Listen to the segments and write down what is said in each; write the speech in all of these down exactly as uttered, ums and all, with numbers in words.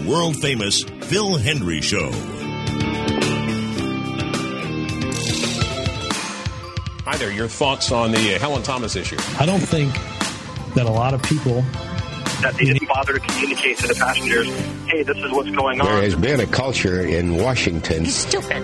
world-famous Phil Hendrie Show. Hi there. Your thoughts on the uh, Helen Thomas issue? I don't think that a lot of people... that they didn't bother to communicate to the passengers, hey, this is what's going on. There has been a culture in Washington. He's stupid.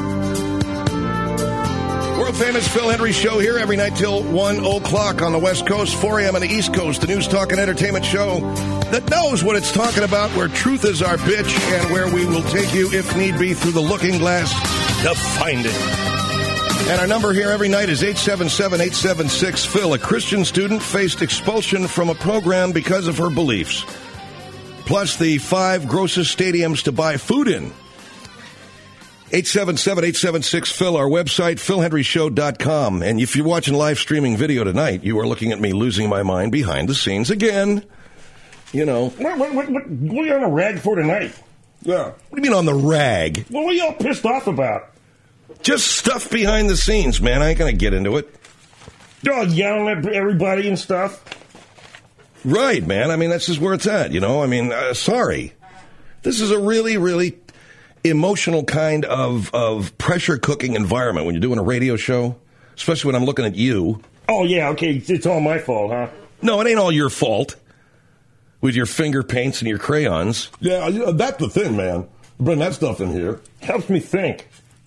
World-famous Phil Hendrie Show here every night till one o'clock on the West Coast, four a.m. on the East Coast, the news, talk, and entertainment show that knows what it's talking about, where truth is our bitch, and where we will take you, if need be, through the looking glass to find it. And our number here every night is eight seven seven, eight seven six, Phil. A Christian student faced expulsion from a program because of her beliefs. Plus the five grossest stadiums to buy food in. eight seven seven, eight seven six, Phil, our website, phil hendrie show dot com. And if you're watching live streaming video tonight, you are looking at me losing my mind behind the scenes again. You know. What, what, what, what, what are you on a rag for tonight? Yeah. What do you mean on the rag? Well, what are you all pissed off about? Just stuff behind the scenes, man. I ain't going to get into it. You're yelling at everybody and stuff. Right, man. I mean, that's just where it's at, you know? I mean, uh, sorry. This is a really, really emotional kind of, of pressure cooking environment when you're doing a radio show, especially when I'm looking at you. Oh, yeah, okay. It's all my fault, huh? No, it ain't all your fault. With your finger paints and your crayons. Yeah, you know, that's the thing, man. Bring that stuff in here. Helps me think.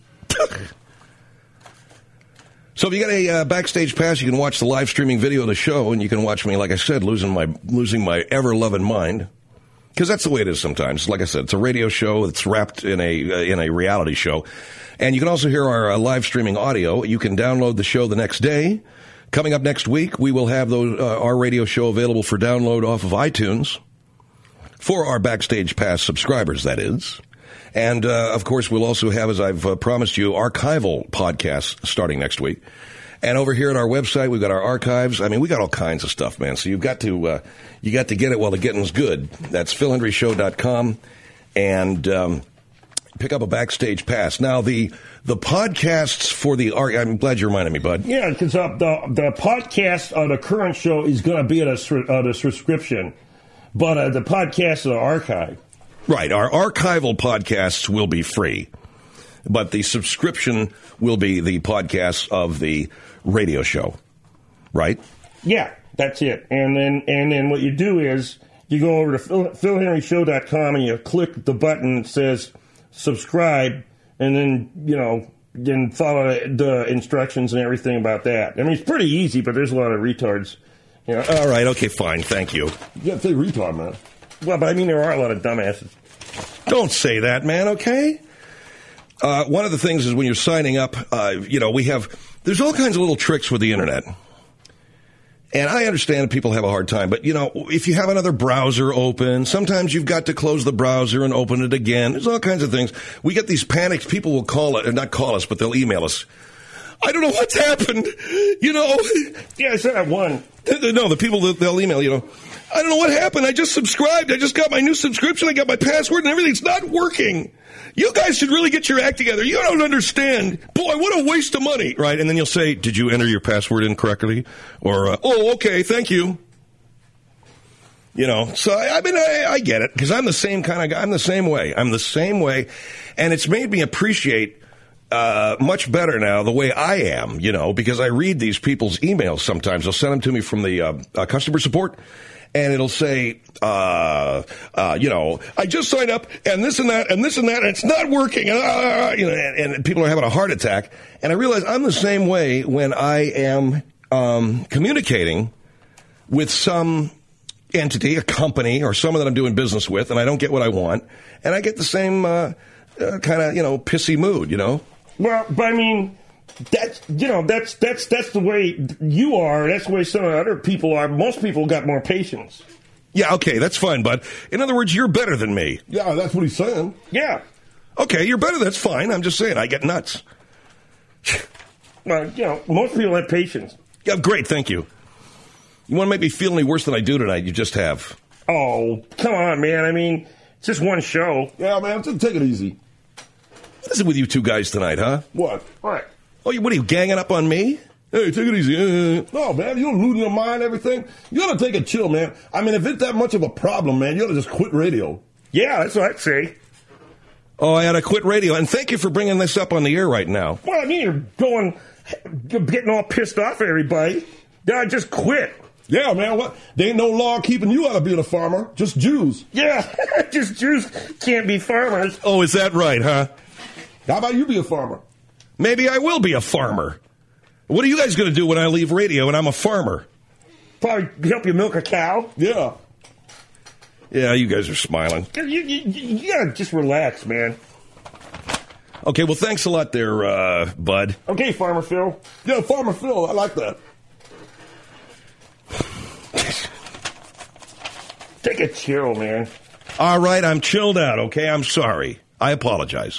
So if you got a uh, backstage pass, you can watch the live streaming video of the show, and you can watch me, like I said, losing my losing my ever-loving mind. Because that's the way it is sometimes. Like I said, it's a radio show that's wrapped in a uh, in a reality show. And you can also hear our uh, live streaming audio. You can download the show the next day. Coming up next week, we will have those, uh, our radio show available for download off of iTunes for our Backstage Pass subscribers, that is. And, uh, of course, we'll also have, as I've uh, promised you, archival podcasts starting next week. And over here at our website, we've got our archives. I mean, we got all kinds of stuff, man. So you've got to, uh, you got to get it while the getting's good. That's phil hendrie show dot com. And, um, pick up a Backstage Pass. Now, the, the podcasts for the, ar- I'm glad you reminded me, bud. Yeah, because uh, the, the podcast on the current show is going to be at a, at a subscription. But uh, the podcast are archived. Right. Our archival podcasts will be free, but the subscription will be the podcast of the radio show, right? Yeah, that's it. And then and then what you do is you go over to phil, phil hendrie show dot com and you click the button that says subscribe, and then, you know, then follow the instructions and everything about that. I mean, it's pretty easy, but there's a lot of retards. You know? All right. Okay, fine. Thank you. You got to say retard, man. Well, but I mean, there are a lot of dumbasses. Don't say that, man, okay? Uh, one of the things is when you're signing up, uh, you know, we have, there's all kinds of little tricks with the internet. And I understand people have a hard time, but, you know, if you have another browser open, sometimes you've got to close the browser and open it again. There's all kinds of things. We get these panics. People will call it, or not call us, but they'll email us. I don't know what's happened, you know. Yeah, I said I won. No, the people, they'll email, you know. I don't know what happened. I just subscribed. I just got my new subscription. I got my password and everything's not working. You guys should really get your act together. You don't understand. Boy, what a waste of money. Right? And then you'll say, did you enter your password incorrectly? Or, uh, oh, okay, thank you. You know, so, I, I mean, I, I get it. Because I'm the same kind of guy. I'm the same way. I'm the same way. And it's made me appreciate Uh, much better now the way I am, you know, because I read these people's emails sometimes. They'll send them to me from the uh, uh, customer support, and it'll say, uh, uh, you know, I just signed up, and this and that, and this and that, and it's not working, and, uh, you know, and, and people are having a heart attack. And I realize I'm the same way when I am um, communicating with some entity, a company, or someone that I'm doing business with, and I don't get what I want, and I get the same uh, uh, kind of, you know, pissy mood, you know. Well, but I mean, that's, you know, that's that's that's the way you are. That's the way some other people are. Most people got more patience. Yeah, okay, that's fine, bud. In other words, you're better than me. Yeah, that's what he's saying. Yeah. Okay, you're better. That's fine. I'm just saying, I get nuts. Well, you know, most people have patience. Yeah, great, thank you. You want to make me feel any worse than I do tonight? You just have. Oh, come on, man. I mean, it's just one show. Yeah, man, just take it easy. What is it with you two guys tonight, huh? What? What? Oh, you, what are you, ganging up on me? Hey, take it easy. Uh, no, man, you're losing your mind, everything. You ought to take a chill, man. I mean, if it's that much of a problem, man, you ought to just quit radio. Yeah, that's what I'd say. Oh, I had to quit radio. And thank you for bringing this up on the air right now. Well, I mean, you're going, getting all pissed off at everybody. Yeah, just quit. Yeah, man. What? There ain't no law keeping you out of being a farmer. Just Jews. Yeah, just Jews can't be farmers. Oh, is that right, huh? How about you be a farmer? Maybe I will be a farmer. What are you guys going to do when I leave radio and I'm a farmer? Probably help you milk a cow. Yeah. Yeah, you guys are smiling. You, you, you, you gotta just relax, man. Okay, well, thanks a lot there, uh, bud. Okay, Farmer Phil. Yeah, Farmer Phil. I like that. Take a chill, man. All right, I'm chilled out, okay? I'm sorry. I apologize.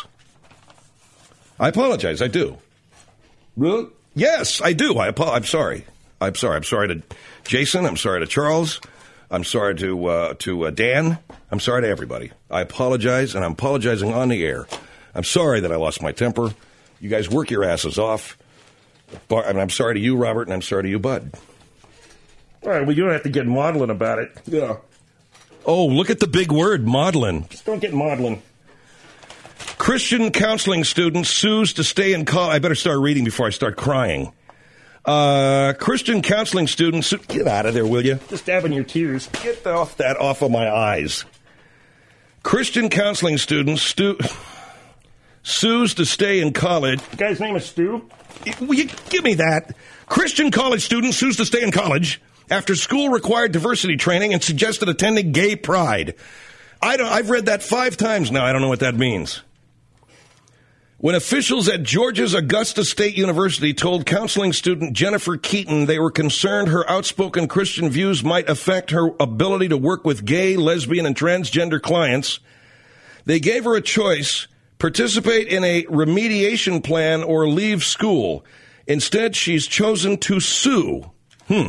I apologize. I do. Really? Yes, I do. I apo- I'm sorry. I'm sorry. I'm sorry to Jason. I'm sorry to Charles. I'm sorry to uh, to uh, Dan. I'm sorry to everybody. I apologize, and I'm apologizing on the air. I'm sorry that I lost my temper. You guys work your asses off. But, and I'm sorry to you, Robert, and I'm sorry to you, Bud. All right, well, you don't have to get maudlin about it. Yeah. Oh, look at the big word, maudlin. Just don't get maudlin. Christian counseling student sues to stay in college. I better start reading before I start crying. Uh, Christian counseling student, su- get out of there, will you? Just dabbing your tears. Get off that off of my eyes. Christian counseling student stu- sues to stay in college. The guy's name is Stu? Will you give me that? Christian college student sues to stay in college after school required diversity training and suggested attending gay pride. I don't, I've read that five times now. I don't know what that means. When officials at Georgia's Augusta State University told counseling student Jennifer Keaton they were concerned her outspoken Christian views might affect her ability to work with gay, lesbian, and transgender clients, they gave her a choice: participate in a remediation plan or leave school. Instead, she's chosen to sue. Hmm.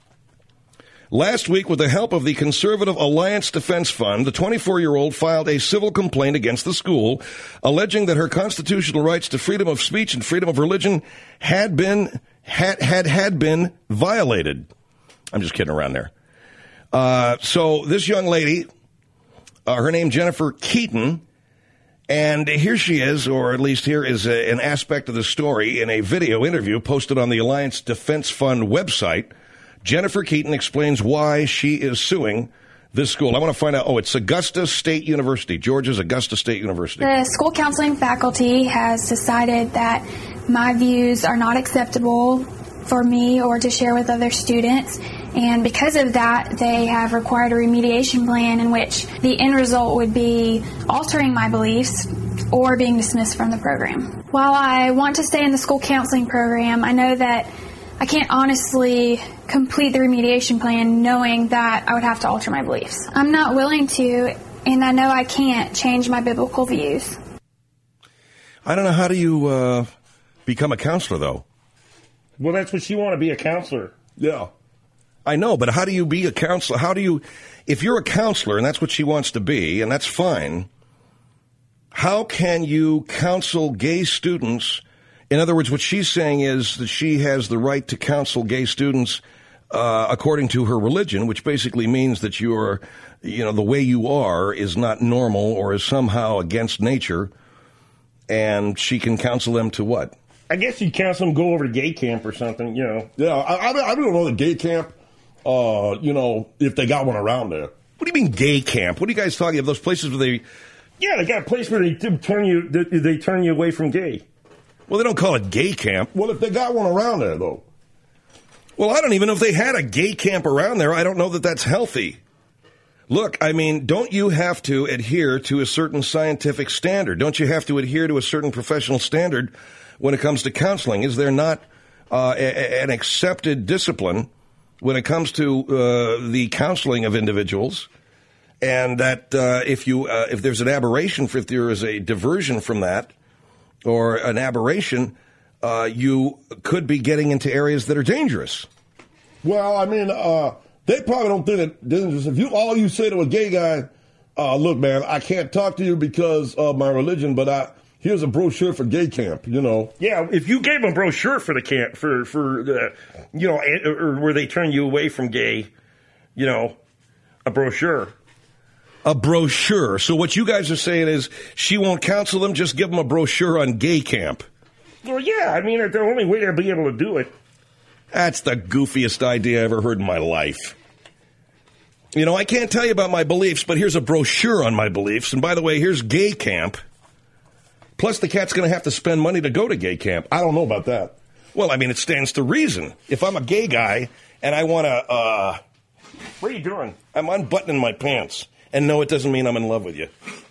Last week, with the help of the Conservative Alliance Defense Fund, the twenty-four-year-old filed a civil complaint against the school, alleging that her constitutional rights to freedom of speech and freedom of religion had been had had, had been violated. I'm just kidding around there. Uh, so this young lady, uh, her name Jennifer Keaton, and here she is, or at least here is a, an aspect of the story in a video interview posted on the Alliance Defense Fund website. Jennifer Keaton explains why she is suing this school. I want to find out. Oh, it's Augusta State University, Georgia's Augusta State University. The school counseling faculty has decided that my views are not acceptable for me or to share with other students. And because of that, they have required a remediation plan in which the end result would be altering my beliefs or being dismissed from the program. While I want to stay in the school counseling program, I know that I can't honestly complete the remediation plan knowing that I would have to alter my beliefs. I'm not willing to, and I know I can't change my biblical views. I don't know. How do you uh, become a counselor, though? Well, that's what she want to be, a counselor. Yeah. I know, but how do you be a counselor? How do you, if you're a counselor and that's what she wants to be, and that's fine, how can you counsel gay students? In other words, what she's saying is that she has the right to counsel gay students uh, according to her religion, which basically means that you're, you know, the way you are is not normal or is somehow against nature, and she can counsel them to what? I guess you'd counsel them go over to gay camp or something, you know. Yeah, I, I, I don't know the gay camp, uh, you know, if they got one around there. What do you mean gay camp? What are you guys talking about? Those places where they... Yeah, they got a place where they turn you, they turn you away from gay. Well, they don't call it gay camp. Well, if they got one around there, though. Well, I don't even know if they had a gay camp around there. I don't know that that's healthy. Look, I mean, don't you have to adhere to a certain scientific standard? Don't you have to adhere to a certain professional standard when it comes to counseling? Is there not uh, a, an accepted discipline when it comes to uh, the counseling of individuals? And that uh, if you uh, if there's an aberration, if there is a diversion from that, or an aberration, uh, you could be getting into areas that are dangerous. Well, I mean, uh, they probably don't think it dangerous. If you all you say to a gay guy, uh, look, man, I can't talk to you because of my religion, but I here's a brochure for gay camp, you know. Yeah, if you gave them a brochure for the camp, for, for the, you know, or where they turn you away from gay, you know, a brochure. A brochure. So what you guys are saying is she won't counsel them, just give them a brochure on gay camp. Well, yeah, I mean, the only way they'll be able to do it. That's the goofiest idea I ever heard in my life. You know, I can't tell you about my beliefs, but here's a brochure on my beliefs. And by the way, here's gay camp. Plus, the cat's going to have to spend money to go to gay camp. I don't know about that. Well, I mean, it stands to reason. If I'm a gay guy and I want to, uh... What are you doing? I'm unbuttoning my pants. And no, it doesn't mean I'm in love with you.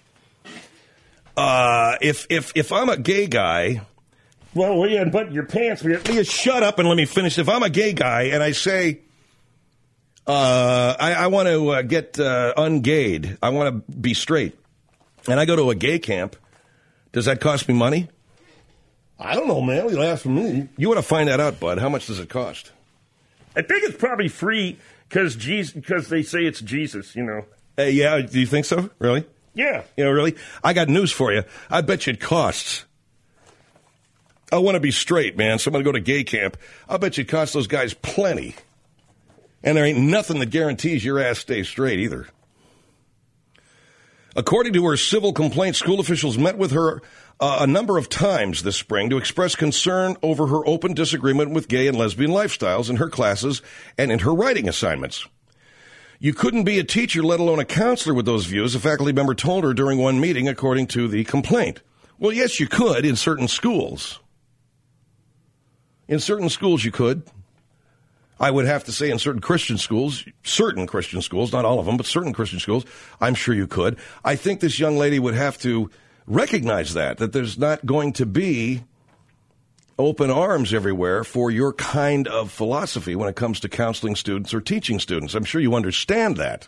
Uh, if if if I'm a gay guy... Well, will you unbutton your pants? Will you shut up and let me finish? If I'm a gay guy and I say, uh, I, I want to uh, get uh, ungayed, I want to be straight, and I go to a gay camp, does that cost me money? I don't know, man. You'll ask for me. You want to find that out, bud. How much does it cost? I think it's probably free because Jesus, because they say it's Jesus, you know. Uh, yeah, do you think so? Really? Yeah. You know, really? I got news for you. I bet you it costs. I want to be straight, man, so I'm going to go to gay camp. I'll bet you it costs those guys plenty. And there ain't nothing that guarantees your ass stays straight either. According to her civil complaint, school officials met with her uh, a number of times this spring to express concern over her open disagreement with gay and lesbian lifestyles in her classes and in her writing assignments. You couldn't be a teacher, let alone a counselor, with those views, a faculty member told her during one meeting, according to the complaint. Well, yes, you could in certain schools. In certain schools, you could. I would have to say in certain Christian schools, certain Christian schools, not all of them, but certain Christian schools, I'm sure you could. I think this young lady would have to recognize that, that there's not going to be open arms everywhere for your kind of philosophy when it comes to counseling students or teaching students. I'm sure you understand that.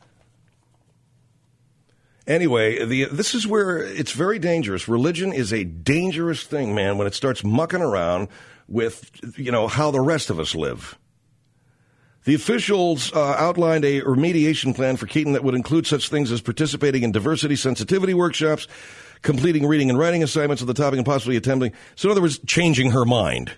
Anyway, the, this is where it's very dangerous. Religion is a dangerous thing, man, when it starts mucking around with, you know, how the rest of us live. The officials uh, outlined a remediation plan for Keaton that would include such things as participating in diversity sensitivity workshops, completing reading and writing assignments on the topic, and possibly attempting, so in other words, changing her mind.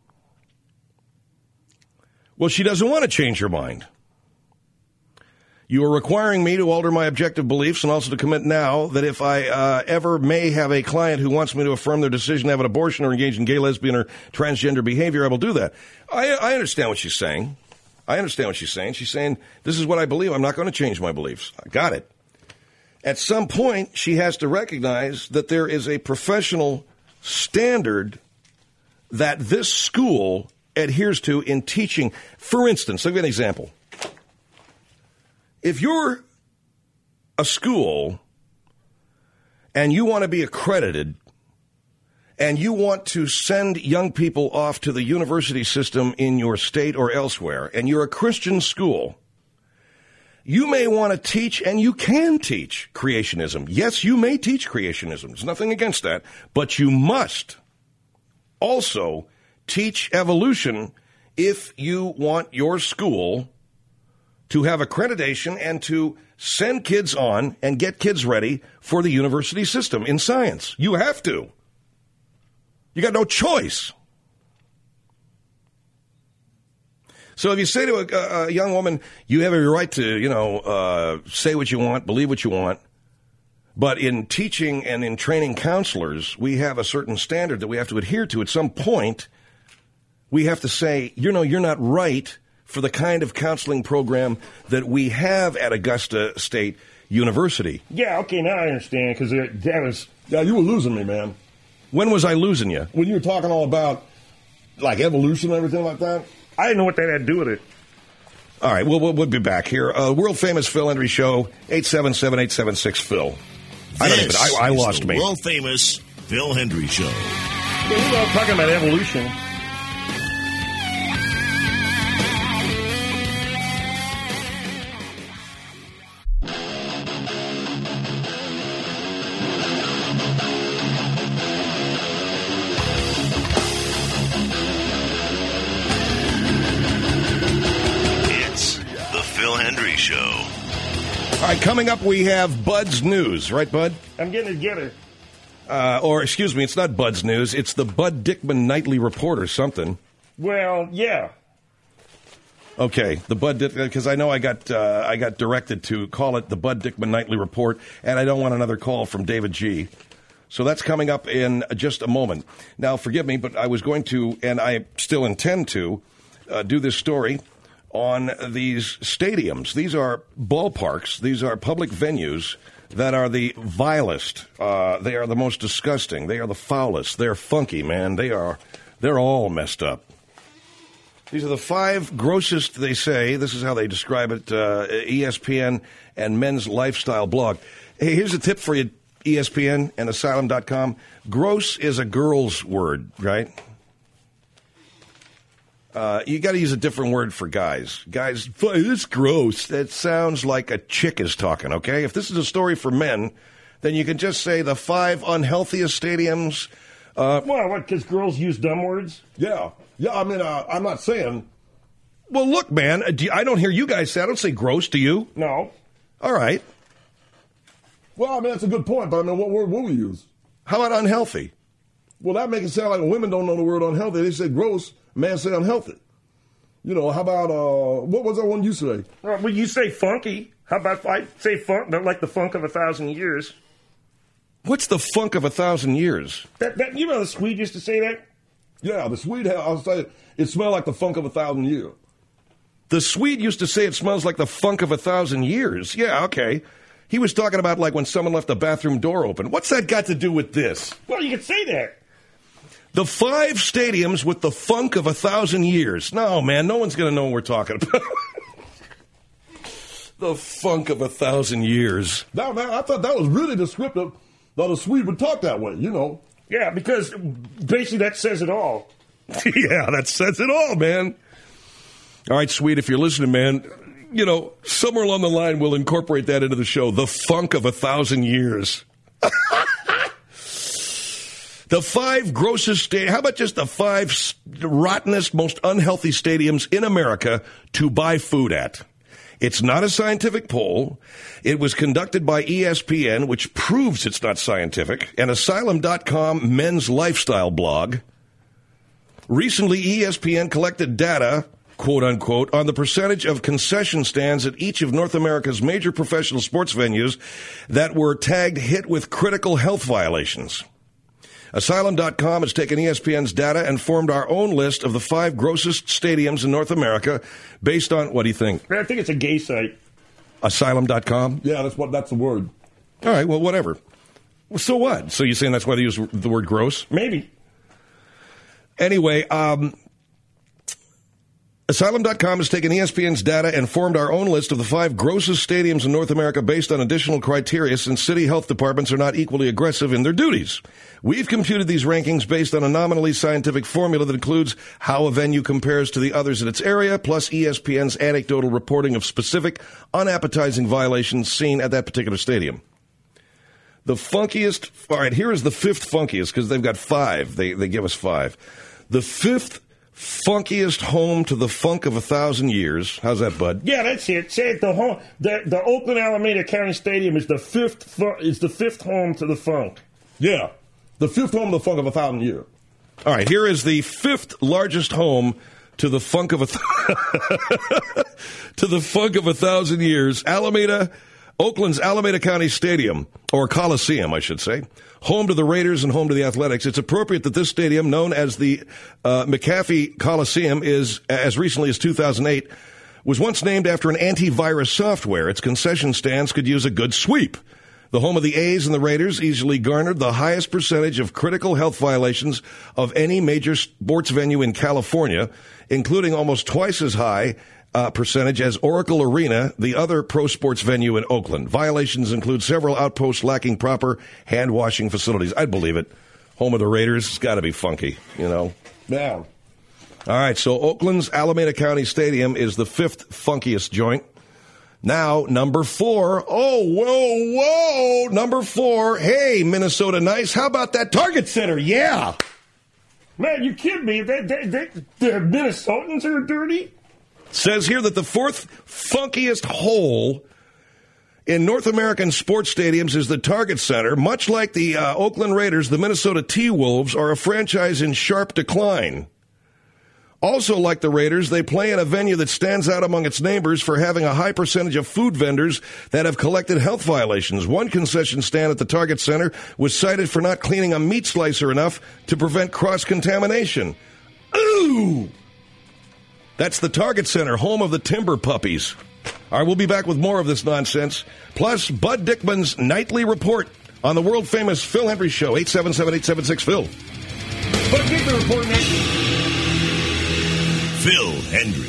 Well, she doesn't want to change her mind. You are requiring me to alter my objective beliefs and also to commit now that if I uh, ever may have a client who wants me to affirm their decision to have an abortion or engage in gay, lesbian, or transgender behavior, I will do that. I, I understand what she's saying. I understand what she's saying. She's saying, this is what I believe. I'm not going to change my beliefs. I got it. At some point, she has to recognize that there is a professional standard that this school adheres to in teaching. For instance, I'll give you an example. If you're a school and you want to be accredited and you want to send young people off to the university system in your state or elsewhere, and you're a Christian school, you may want to teach, and you can teach, creationism. Yes, you may teach creationism. There's nothing against that. But you must also teach evolution if you want your school to have accreditation and to send kids on and get kids ready for the university system in science. You have to. You got no choice. So if you say to a, a young woman, you have a right to, you know, uh, say what you want, believe what you want, but in teaching and in training counselors, we have a certain standard that we have to adhere to. At some point, we have to say, you know, you're not right for the kind of counseling program that we have at Augusta State University. Yeah, okay, now I understand, because that was... Yeah, you were losing me, man. When was I losing you? When you were talking all about, like, evolution and everything like that. I didn't know what that had to do with it. All right, well, we'll, we'll be back here. Uh, world-famous Phil Hendry Show, eight seven seven, eight seven six, Phil. I don't even, I, I lost me. World-famous Phil Hendry Show. Yeah, we were talking about evolution. All right, coming up, we have Bud's News. Right, Bud? I'm getting together. Uh, or, excuse me, it's not Bud's News. It's the Bud Dickman Nightly Report or something. Well, yeah. Okay, the Bud Dick, because I know I got uh, I got directed to call it the Bud Dickman Nightly Report, and I don't want another call from David G. So that's coming up in just a moment. Now, forgive me, but I was going to, and I still intend to, uh, do this story on these stadiums. These are ballparks. These are public venues that are the vilest. Uh, they are the most disgusting. They are the foulest. They're funky, man. They are. They're all messed up. These are the five grossest, they say. This is how they describe it, uh, E S P N and Men's Lifestyle blog. Hey, here's a tip for you, E S P N and Asylum dot com. Gross is a girl's word, right? Uh, you got to use a different word for guys. Guys, this is gross. That sounds like a chick is talking, okay? If this is a story for men, then you can just say the five unhealthiest stadiums. Uh, well, what, because girls use dumb words? Yeah. Yeah, I mean, uh, I'm not saying. Well, look, man, I don't hear you guys say, I don't say gross, do you? No. All right. Well, I mean, that's a good point, but I mean, what word will we use? How about unhealthy? Well, that makes it sound like women don't know the word unhealthy. They say gross, men say unhealthy. You know, how about, uh, what was that one you say? Well, well you say funky. How about if I say funk, but like the funk of a thousand years? What's the funk of a thousand years? That, that you know the Swede used to say that? Yeah, the Swede, I'll say, it smelled like the funk of a thousand years. The Swede used to say it smells like the funk of a thousand years. Yeah, okay. He was talking about like when someone left the bathroom door open. What's that got to do with this? Well, you could say that. The five stadiums with the funk of a thousand years. No, man, no one's going to know what we're talking about. The funk of a thousand years. Now, man, I thought that was really descriptive that a Swede would talk that way, you know. Yeah, because basically that says it all. Yeah, that says it all, man. All right, Swede, if you're listening, man, you know, somewhere along the line we'll incorporate that into the show. The funk of a thousand years. The five grossest stadiums. How about just the five rottenest, most unhealthy stadiums in America to buy food at? It's not a scientific poll. It was conducted by E S P N, which proves it's not scientific, and Asylum dot com men's lifestyle blog. Recently, E S P N collected data, quote unquote, on the percentage of concession stands at each of North America's major professional sports venues that were tagged hit with critical health violations. Asylum dot com has taken E S P N's data and formed our own list of the five grossest stadiums in North America based on, what do you think? I think it's a gay site. Asylum dot com? Yeah, that's what that's the word. All right, well, whatever. So what? So you're saying that's why they use the word gross? Maybe. Anyway, um... Asylum dot com has taken E S P N's data and formed our own list of the five grossest stadiums in North America based on additional criteria since city health departments are not equally aggressive in their duties. We've computed these rankings based on a nominally scientific formula that includes how a venue compares to the others in its area, plus E S P N's anecdotal reporting of specific, unappetizing violations seen at that particular stadium. The funkiest, all right, here is the fifth funkiest, because they've got five. They, they give us five. The fifth funkiest home to the funk of a thousand years. How's that, Bud? Yeah, that's it. Say it. The home, the, the Oakland Alameda County Stadium is the fifth fu- is the fifth home to the funk. Yeah, the fifth home to the funk of a thousand years. All right, here is the fifth largest home to the funk of a th- to the funk of a thousand years. Alameda, Oakland's Alameda County Stadium, or Coliseum, I should say. Home to the Raiders and home to the Athletics. It's appropriate that this stadium, known as the uh, McAfee Coliseum, is, as recently as two thousand eight, was once named after an antivirus software. Its concession stands could use a good sweep. The home of the A's and the Raiders easily garnered the highest percentage of critical health violations of any major sports venue in California, including almost twice as high Uh, percentage as Oracle Arena, the other pro sports venue in Oakland. Violations include several outposts lacking proper hand washing facilities. I'd believe it. Home of the Raiders, it's got to be funky, you know. Yeah. All right, so Oakland's Alameda County Stadium is the fifth funkiest joint. Now, number four. Oh, whoa, whoa. Number four. Hey, Minnesota Nice. How about that Target Center? Yeah. Man, you kidding me? They, they, they, the Minnesotans are dirty? Says here that the fourth funkiest hole in North American sports stadiums is the Target Center. Much like the uh, Oakland Raiders, the Minnesota T-Wolves are a franchise in sharp decline. Also, like the Raiders, they play in a venue that stands out among its neighbors for having a high percentage of food vendors that have collected health violations. One concession stand at the Target Center was cited for not cleaning a meat slicer enough to prevent cross-contamination. Ooh! That's the Target Center, home of the Timber Puppies. All right, we'll be back with more of this nonsense. Plus, Bud Dickman's Nightly Report on the world-famous Phil Hendry Show, eight seven seven, eight seven six, Phil. Bud Dickman Report next. Phil Hendry.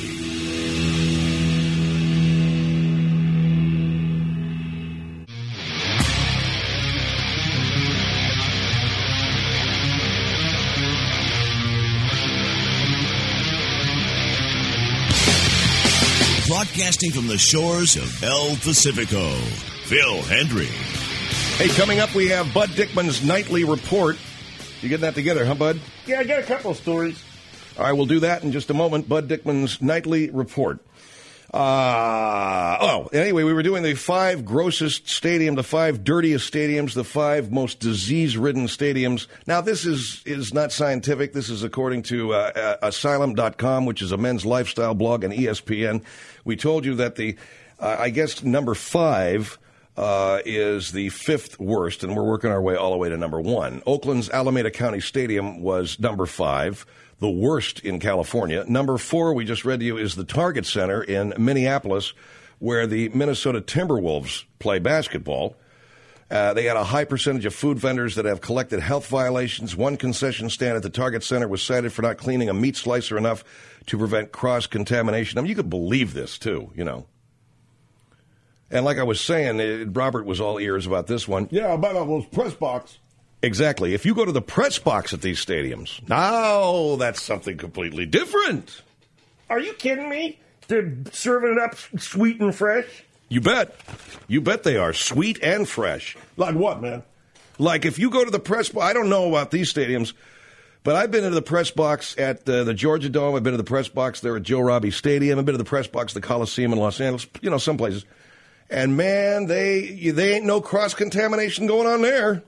Broadcasting from the shores of El Pacifico, Phil Hendry. Hey, coming up, we have Bud Dickman's Nightly Report. You getting that together, huh, Bud? Yeah, I got a couple of stories. All right, we'll do that in just a moment. Bud Dickman's Nightly Report. Uh, oh, anyway, we were doing the five grossest stadium, the five dirtiest stadiums, the five most disease-ridden stadiums. Now, this is, is not scientific. This is according to uh, uh, asylum dot com, which is a men's lifestyle blog, and E S P N. We told you that the, uh, I guess, number five uh, is the fifth worst, and we're working our way all the way to number one. Oakland's Alameda County Stadium was number five. The worst in California. Number four, we just read to you, is the Target Center in Minneapolis, where the Minnesota Timberwolves play basketball. Uh, they had a high percentage of food vendors that have collected health violations. One concession stand at the Target Center was cited for not cleaning a meat slicer enough to prevent cross-contamination. I mean, you could believe this, too, you know. And like I was saying, it, Robert was all ears about this one. Yeah, about those press box. Exactly. If you go to the press box at these stadiums, now that's something completely different. Are you kidding me? They're serving it up sweet and fresh? You bet. You bet they are. Sweet and fresh. Like what, man? Like if you go to the press box, I don't know about these stadiums, but I've been to the press box at uh, the Georgia Dome. I've been to the press box there at Joe Robbie Stadium. I've been to the press box at the Coliseum in Los Angeles, you know, some places. And, man, they they ain't no cross-contamination going on there.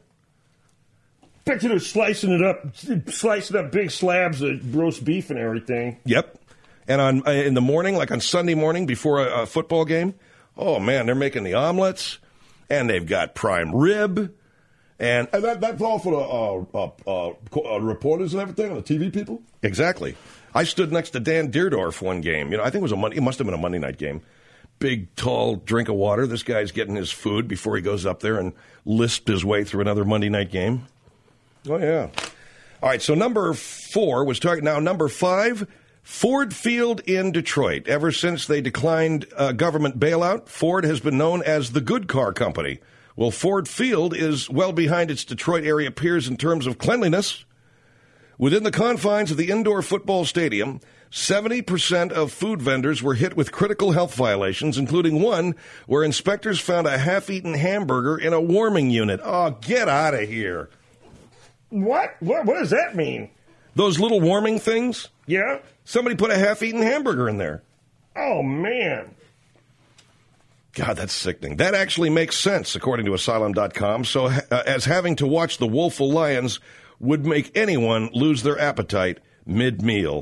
Bet you they're slicing it up, slicing up big slabs of roast beef and everything. Yep. And on uh, in the morning, like on Sunday morning before a, a football game, oh, man, they're making the omelets, and they've got prime rib. And, and that, that's all for the uh, uh, uh, reporters and everything, and the T V people? Exactly. I stood next to Dan Deerdorf one game. You know, I think it was a Monday, it must have been a Monday night game. Big, tall drink of water. This guy's getting his food before he goes up there and lisped his way through another Monday night game. Oh, yeah. All right, so number four was target. Now, number five, Ford Field in Detroit. Ever since they declined uh, government bailout, Ford has been known as the good car company. Well, Ford Field is well behind its Detroit area peers in terms of cleanliness. Within the confines of the indoor football stadium, seventy percent of food vendors were hit with critical health violations, including one where inspectors found a half-eaten hamburger in a warming unit. Oh, get out of here. What? What? What does that mean? Those little warming things? Yeah? Somebody put a half-eaten hamburger in there. Oh, man. God, that's sickening. That actually makes sense, according to asylum dot com. So uh, as having to watch the woeful lions would make anyone lose their appetite mid-meal.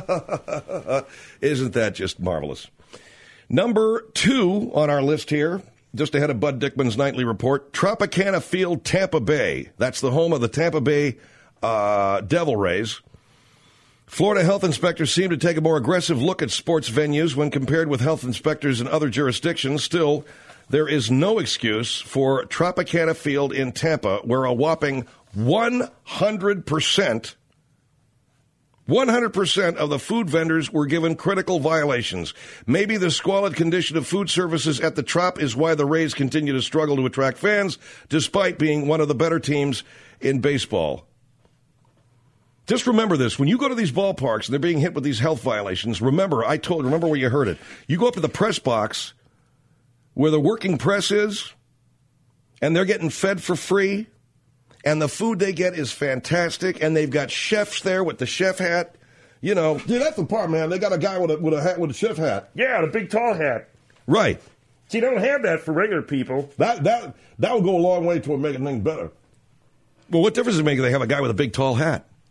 Isn't that just marvelous? Number two on our list here, just ahead of Bud Dickman's Nightly Report, Tropicana Field, Tampa Bay. That's the home of the Tampa Bay uh, Devil Rays. Florida health inspectors seem to take a more aggressive look at sports venues when compared with health inspectors in other jurisdictions. Still, there is no excuse for Tropicana Field in Tampa, where a whopping one hundred percent one hundred percent of the food vendors were given critical violations. Maybe the squalid condition of food services at the Trop is why the Rays continue to struggle to attract fans, despite being one of the better teams in baseball. Just remember this. When you go to these ballparks and they're being hit with these health violations, remember, I told, remember where you heard it. You go up to the press box where the working press is, and they're getting fed for free. And the food they get is fantastic, and they've got chefs there with the chef hat, you know. Yeah, that's the part, man. They got a guy with a with a hat with a chef hat. Yeah, the big tall hat. Right. See, they don't have that for regular people. That that that would go a long way toward making things better. Well, what difference does it make if they have a guy with a big tall hat?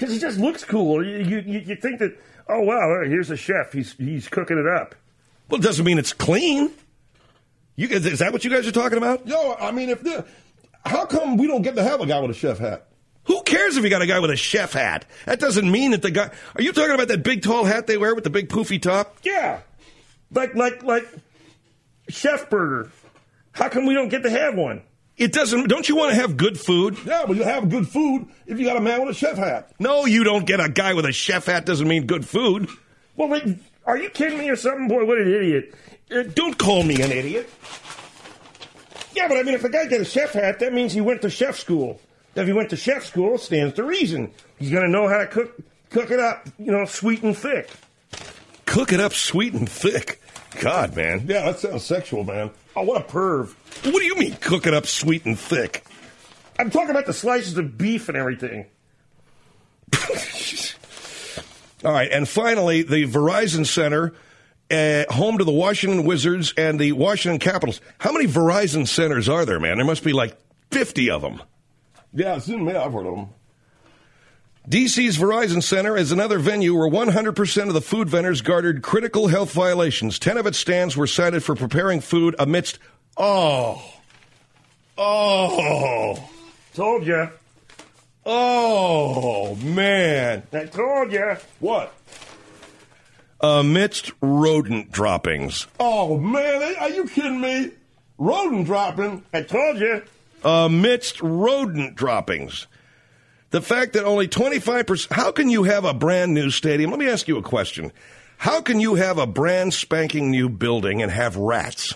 Because it just looks cool. You, you you think that, oh, wow, here's a chef. He's he's cooking it up. Well, it doesn't mean it's clean. You guys, is that what you guys are talking about? Yo, I mean, if the, how come we don't get to have a guy with a chef hat? Who cares if you got a guy with a chef hat? That doesn't mean that the guy... Are you talking about that big, tall hat they wear with the big, poofy top? Yeah. Like, like, like Chef Burger. How come we don't get to have one? It doesn't... Don't you want to have good food? Yeah, but you have good food if you got a man with a chef hat. No, you don't get a guy with a chef hat doesn't mean good food. Well, like, are you kidding me or something? Boy, what an idiot. Uh, don't call me an idiot. Yeah, but I mean, if a guy gets a chef hat, that means he went to chef school. If he went to chef school, stands to reason. He's going to know how to cook cook it up, you know, sweet and thick. Cook it up sweet and thick? God, man. Yeah, that sounds sexual, man. Oh, what a perv. What do you mean, cook it up sweet and thick? I'm talking about the slices of beef and everything. All right, and finally, the Verizon Center, uh, home to the Washington Wizards and the Washington Capitals. How many Verizon Centers are there, man? There must be like fifty of them. Yeah, it's in me. I've heard of them. D C's Verizon Center is another venue where one hundred percent of the food vendors garnered critical health violations. Ten of its stands were cited for preparing food amidst... Oh. Oh. Told ya. Oh, man. I told ya. What? Amidst rodent droppings. Oh, man. Are you kidding me? Rodent dropping? I told you. Amidst rodent droppings. The fact that only twenty-five percent... How can you have a brand new stadium? Let me ask you a question. How can you have a brand spanking new building and have rats?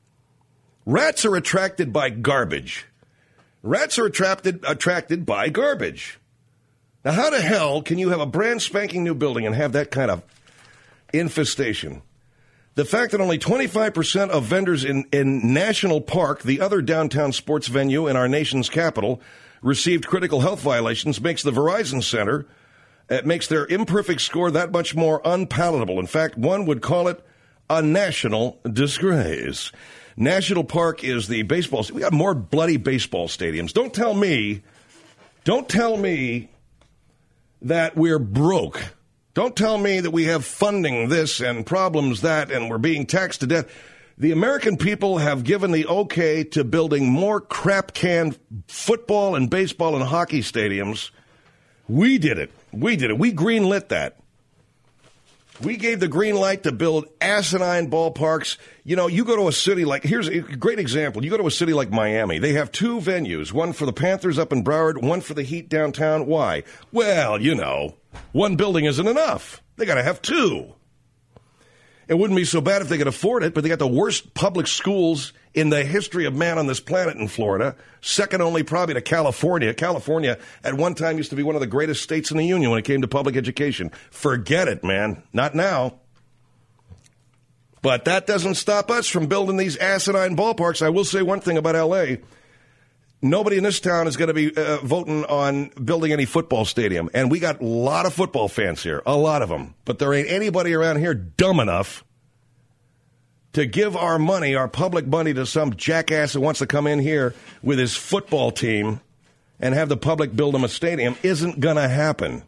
Rats are attracted by garbage. Rats are attracted attracted by garbage. Now, how the hell can you have a brand spanking new building and have that kind of infestation? The fact that only twenty-five percent of vendors in, in National Park, the other downtown sports venue in our nation's capital, received critical health violations makes the Verizon Center, it makes their imperfect score that much more unpalatable. In fact, one would call it a national disgrace. National Park is the baseball. We got more bloody baseball stadiums. Don't tell me, don't tell me that we're broke. Don't tell me that we have funding this and problems that and we're being taxed to death. The American people have given the okay to building more crap can football and baseball and hockey stadiums. We did it. We did it. We greenlit that. We gave the green light to build asinine ballparks. You know, you go to a city like, here's a great example. You go to a city like Miami. They have two venues, one for the Panthers up in Broward, one for the Heat downtown. Why? Well, you know, one building isn't enough. They got to have two. It wouldn't be so bad if they could afford it, but they got the worst public schools in the history of man on this planet in Florida, second only probably to California. California at one time used to be one of the greatest states in the union when it came to public education. Forget it, man. Not now. But that doesn't stop us from building these asinine ballparks. I will say one thing about L A. Nobody in this town is going to be uh, voting on building any football stadium. And we got a lot of football fans here, a lot of them. But there ain't anybody around here dumb enough to give our money, our public money, to some jackass who wants to come in here with his football team and have the public build him a stadium. Isn't going to happen.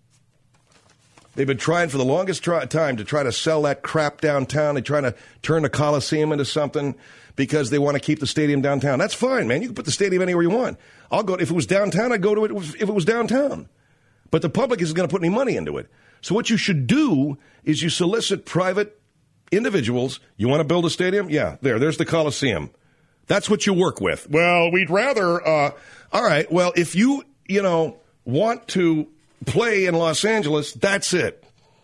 They've been trying for the longest try- time to try to sell that crap downtown. They're trying to turn the Coliseum into something because they want to keep the stadium downtown. That's fine, man. You can put the stadium anywhere you want. I'll go. If it was downtown, I'd go to it if it was downtown. But the public isn't going to put any money into it. So what you should do is you solicit private individuals. You want to build a stadium? Yeah, there. There's the Coliseum. That's what you work with. Well, we'd rather. Uh, all right. Well, if you, you know, want to play in Los Angeles, that's it.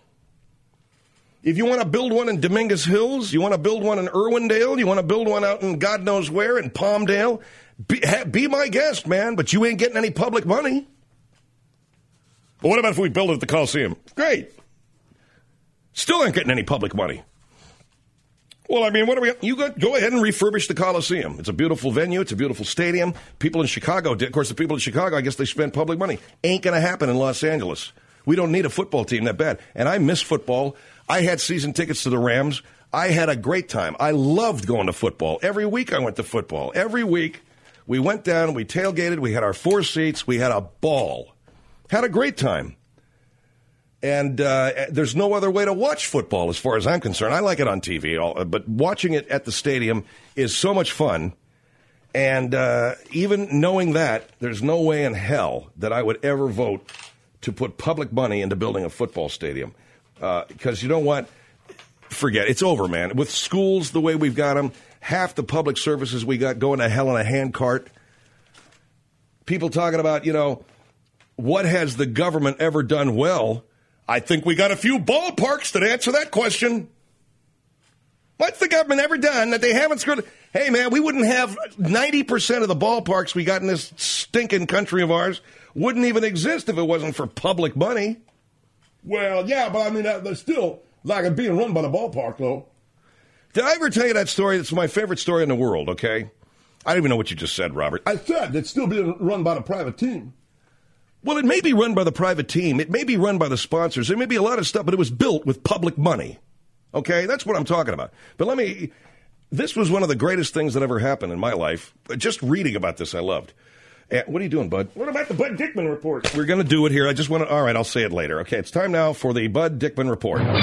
If you want to build one in Dominguez Hills, you want to build one in Irwindale, you want to build one out in God knows where, in Palmdale, be, ha, be my guest, man, but you ain't getting any public money. But what about if we build it at the Coliseum? Great. Still ain't getting any public money. Well, I mean, what are we? You go, go ahead and refurbish the Coliseum. It's a beautiful venue. It's a beautiful stadium. People in Chicago did. Of course, the people in Chicago, I guess they spent public money. Ain't going to happen in Los Angeles. We don't need a football team that bad. And I miss football. I had season tickets to the Rams. I had a great time. I loved going to football. Every week I went to football. Every week we went down, we tailgated, we had our four seats, we had a ball. Had a great time. And uh, there's no other way to watch football as far as I'm concerned. I like it on T V, but watching it at the stadium is so much fun. And uh, even knowing that, there's no way in hell that I would ever vote to put public money into building a football stadium. Because uh, you know what? Forget it. It's over, man. With schools the way we've got them, half the public services we got going to hell in a handcart. People talking about, you know, what has the government ever done well? I think we got a few ballparks that answer that question. What's the government ever done that they haven't screwed? Hey, man, we wouldn't have ninety percent of the ballparks we got in this stinking country of ours wouldn't even exist if it wasn't for public money. Well, yeah, but I mean, they're still like it being run by the ballpark, though. Did I ever tell you that story? It's my favorite story in the world, okay? I don't even know what you just said, Robert. I said it's still being run by the private team. Well, it may be run by the private team. It may be run by the sponsors. There may be a lot of stuff, but it was built with public money. Okay? That's what I'm talking about. But let me... This was one of the greatest things that ever happened in my life. Just reading about this, I loved. Uh, what are you doing, Bud? What about the Bud Dickman report? We're going to do it here. I just want to... All right, I'll say it later. Okay, it's time now for the Bud Dickman report. The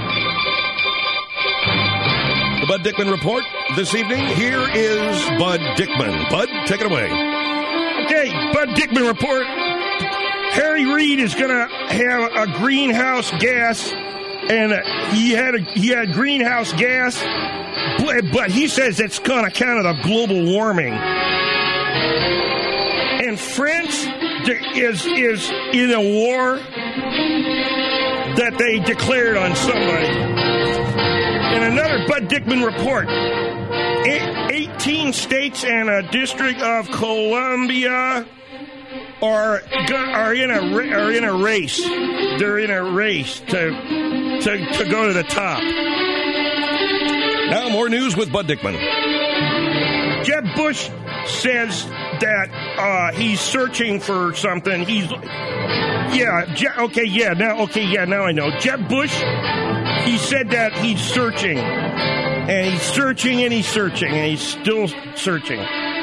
Bud Dickman report this evening. Here is Bud Dickman. Bud, take it away. Okay, Bud Dickman report. Harry Reid is going to have a greenhouse gas, and he had a, he had greenhouse gas, but, but he says it's on account of the global warming. And France is is in a war that they declared on somebody. And another Bud Dickman report. eighteen states and a District of Columbia are are in a are in a race. They're in a race to to to go to the top. Now more news with Bud Dickman. Jeb Bush says that uh, he's searching for something. He's yeah. Je- okay, yeah. Now, okay, yeah. Now I know. Jeb Bush. He said that he's searching, and he's searching, and he's searching, and he's still searching.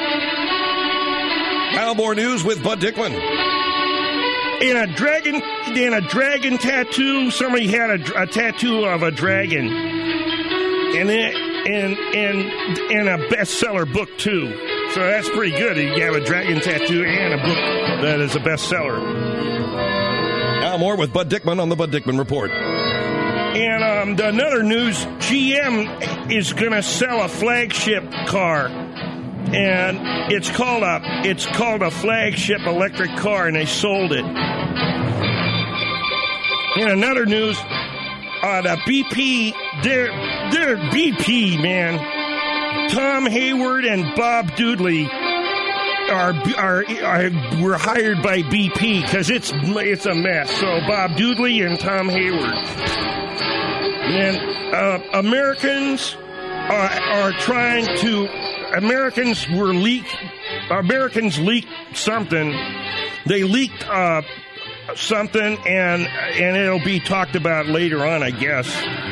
Now more news with Bud Dickman. In a dragon, in a dragon tattoo, somebody had a, a tattoo of a dragon, and it, and and in a bestseller book too. So that's pretty good. You have a dragon tattoo and a book that is a bestseller. Now more with Bud Dickman on the Bud Dickman Report. And um, the another news: G M is going to sell a flagship car, and it's called a it's called a flagship electric car, and they sold it. In another news, uh, the B P, they're they're B P, man. Tom Hayward and Bob Doodley are are, are were hired by B P because it's it's a mess. So Bob Doodley and Tom Hayward. And uh, Americans are, are trying to. Americans were leaked. Americans leaked something. They leaked uh, something, and and it'll be talked about later on, I guess.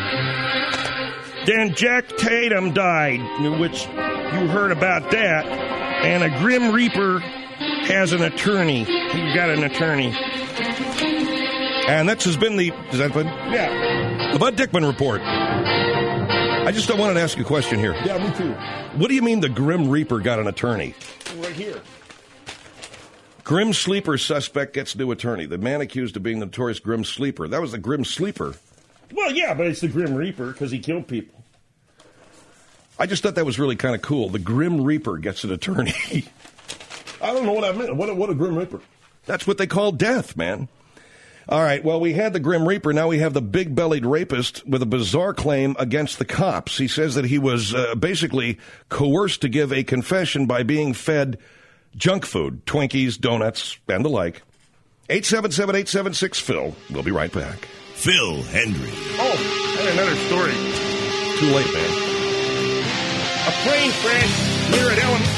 Then Jack Tatum died, which you heard about that. And a Grim Reaper has an attorney. He got an attorney. And that has been the... Is that Bud? Yeah. The Bud Dickman Report. I just wanted to ask you a question here. Yeah, me too. What do you mean the Grim Reaper got an attorney? Right here. Grim Sleeper suspect gets new attorney. The man accused of being the notorious Grim Sleeper. That was the Grim Sleeper. Well, yeah, but it's the Grim Reaper because he killed people. I just thought that was really kind of cool. The Grim Reaper gets an attorney. I don't know what that meant. What, what a Grim Reaper? That's what they call death, man. All right, well, we had the Grim Reaper. Now we have the big-bellied rapist with a bizarre claim against the cops. He says that he was uh, basically coerced to give a confession by being fed junk food, Twinkies, donuts, and the like. eight seven seven, eight seven six, Phil. We'll be right back. Phil Hendry. Oh, I had another story. Too late, man. A plane crashed near an element.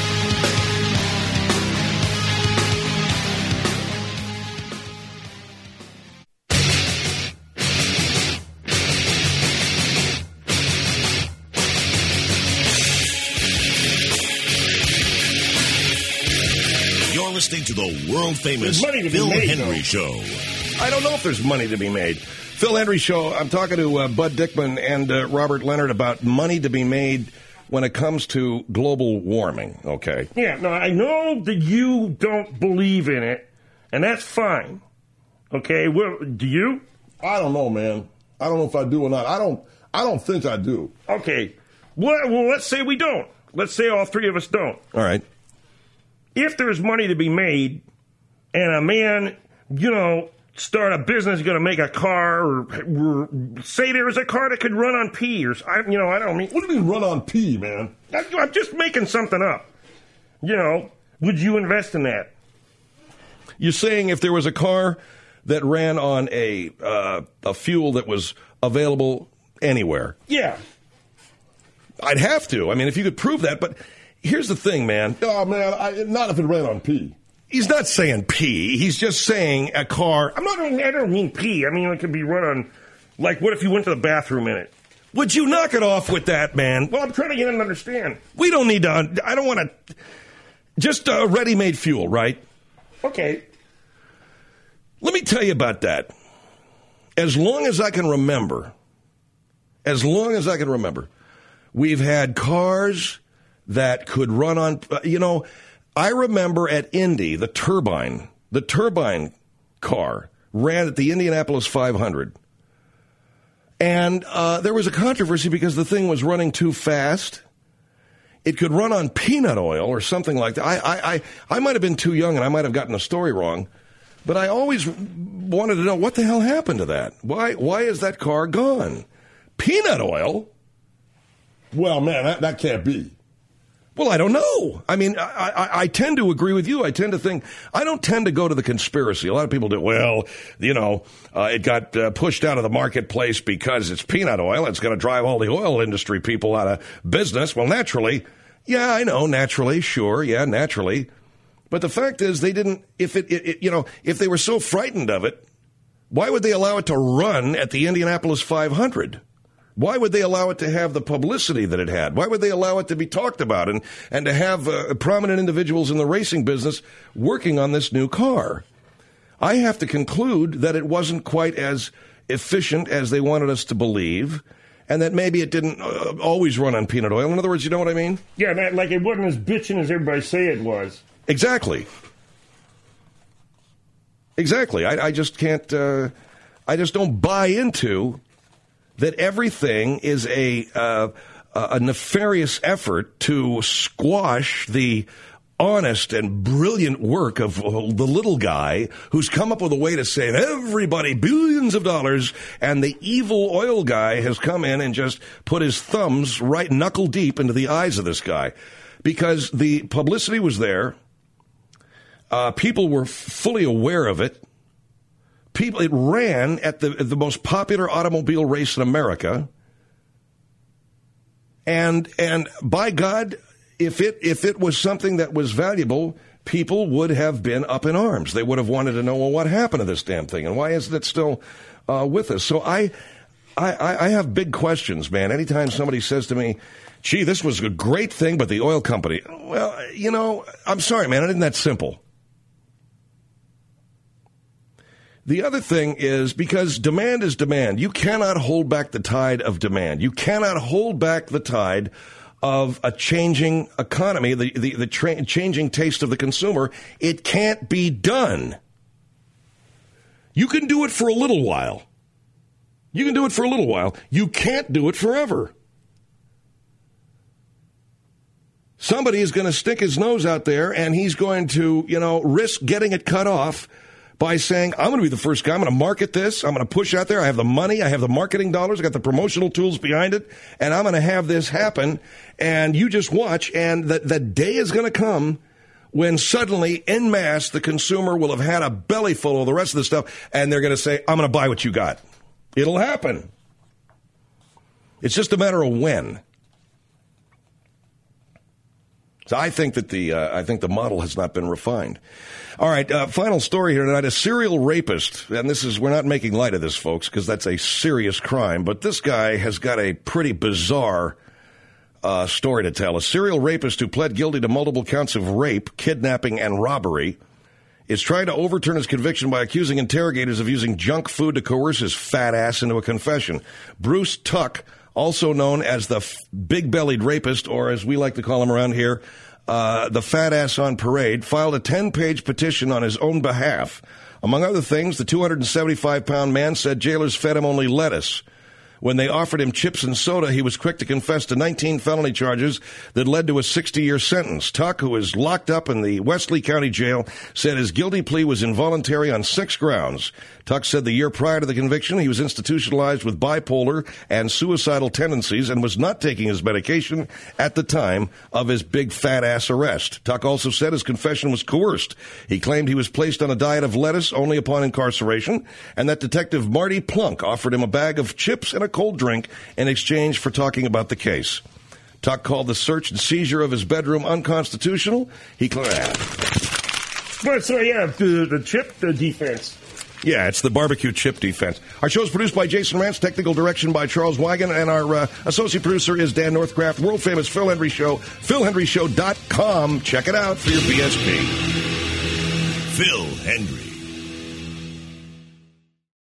You're listening to the world-famous There's money to be Phil made, Hendry though. Show. I don't know if there's money to be made. Phil Henry Show. I'm talking to uh, Bud Dickman and uh, Robert Leonard about money to be made when it comes to global warming, okay? Yeah, no, I know that you don't believe in it, and that's fine. Okay, well, do you? I don't know, man. I don't know if I do or not. I don't I don't think I do. Okay. Well, well, let's say we don't. Let's say all three of us don't. All right. If there's money to be made, and a man, you know, start a business, going to make a car, or, or say there was a car that could run on pee, or I, you know, I don't mean. What do you mean run on pee, man? I, I'm just making something up. You know, would you invest in that? You're saying if there was a car that ran on a uh, a fuel that was available anywhere? Yeah. I'd have to. I mean, if you could prove that. But here's the thing, man. Oh, man, I, not if it ran on pee. He's not saying pee. He's just saying a car. I'm not. I don't mean pee. I mean it could be run on. Like, what if you went to the bathroom in it? Would you knock it off with that, man? Well, I'm trying to get him to understand. We don't need to. I don't want to. Just a ready-made fuel, right? Okay. Let me tell you about that. As long as I can remember, as long as I can remember, we've had cars that could run on. You know. I remember at Indy, the turbine, the turbine car ran at the Indianapolis five hundred. And uh, there was a controversy because the thing was running too fast. It could run on peanut oil or something like that. I, I, I, I might have been too young and I might have gotten the story wrong. But I always wanted to know what the hell happened to that. Why, why is that car gone? Peanut oil? Well, man, that, that can't be. Well, I don't know. I mean, I, I, I tend to agree with you. I tend to think, I don't tend to go to the conspiracy. A lot of people do. Well, you know, uh, it got uh, pushed out of the marketplace because it's peanut oil. It's going to drive all the oil industry people out of business. Well, naturally, yeah, I know, naturally, sure, yeah, naturally. But the fact is they didn't, if it, it, it you know, if they were so frightened of it, why would they allow it to run at the Indianapolis five hundred? Why would they allow it to have the publicity that it had? Why would they allow it to be talked about and, and to have uh, prominent individuals in the racing business working on this new car? I have to conclude that it wasn't quite as efficient as they wanted us to believe, and that maybe it didn't uh, always run on peanut oil. In other words, you know what I mean? Yeah, that, like it wasn't as bitching as everybody say it was. Exactly. Exactly. I, I just can't, uh, I just don't buy into that everything is a uh, a nefarious effort to squash the honest and brilliant work of the little guy who's come up with a way to save everybody billions of dollars, and the evil oil guy has come in and just put his thumbs right knuckle deep into the eyes of this guy. Because the publicity was there, uh, people were fully aware of it. People, it ran at the the most popular automobile race in America, and and by God, if it if it was something that was valuable, people would have been up in arms. They would have wanted to know, well, what happened to this damn thing, and why isn't it still uh, with us? So I, I I have big questions, man. Anytime somebody says to me, "Gee, this was a great thing," but the oil company, well, you know, I'm sorry, man, it isn't that simple. The other thing is, because demand is demand, you cannot hold back the tide of demand. You cannot hold back the tide of a changing economy, the, the, the tra- changing taste of the consumer. It can't be done. You can do it for a little while. You can do it for a little while. You can't do it forever. Somebody is going to stick his nose out there, and he's going to, you know, risk getting it cut off by saying, I'm going to be the first guy. I'm going to market this. I'm going to push out there. I have the money. I have the marketing dollars. I got the promotional tools behind it. And I'm going to have this happen. And you just watch. And the, the day is going to come when suddenly, en masse, the consumer will have had a belly full of the rest of the stuff. And they're going to say, I'm going to buy what you got. It'll happen. It's just a matter of when. So I think that the uh, I think the model has not been refined. All right, uh, final story here tonight. A serial rapist, and this is, we're not making light of this, folks, because that's a serious crime, but this guy has got a pretty bizarre uh, story to tell. A serial rapist who pled guilty to multiple counts of rape, kidnapping, and robbery is trying to overturn his conviction by accusing interrogators of using junk food to coerce his fat ass into a confession. Bruce Tuck, also known as the f- big-bellied rapist, or as we like to call him around here, uh, the fat ass on parade, filed a ten-page petition on his own behalf. Among other things, the two hundred seventy-five pound man said jailers fed him only lettuce. When they offered him chips and soda, he was quick to confess to nineteen felony charges that led to a sixty-year sentence. Tuck, who is locked up in the Wesley County Jail, said his guilty plea was involuntary on six grounds. Tuck said the year prior to the conviction, he was institutionalized with bipolar and suicidal tendencies and was not taking his medication at the time of his big fat ass arrest. Tuck also said his confession was coerced. He claimed he was placed on a diet of lettuce only upon incarceration, and that Detective Marty Plunk offered him a bag of chips and a cold drink in exchange for talking about the case. Tuck called the search and seizure of his bedroom unconstitutional. He claimed, but so yeah, the, the chip the defense. Yeah, it's the barbecue chip defense. Our show is produced by Jason Rantz, technical direction by Charles Wagon, and our uh, associate producer is Dan Northcraft. World-famous Phil Hendry Show, phil hendry show dot com. Check it out for your B S P. Phil Hendry.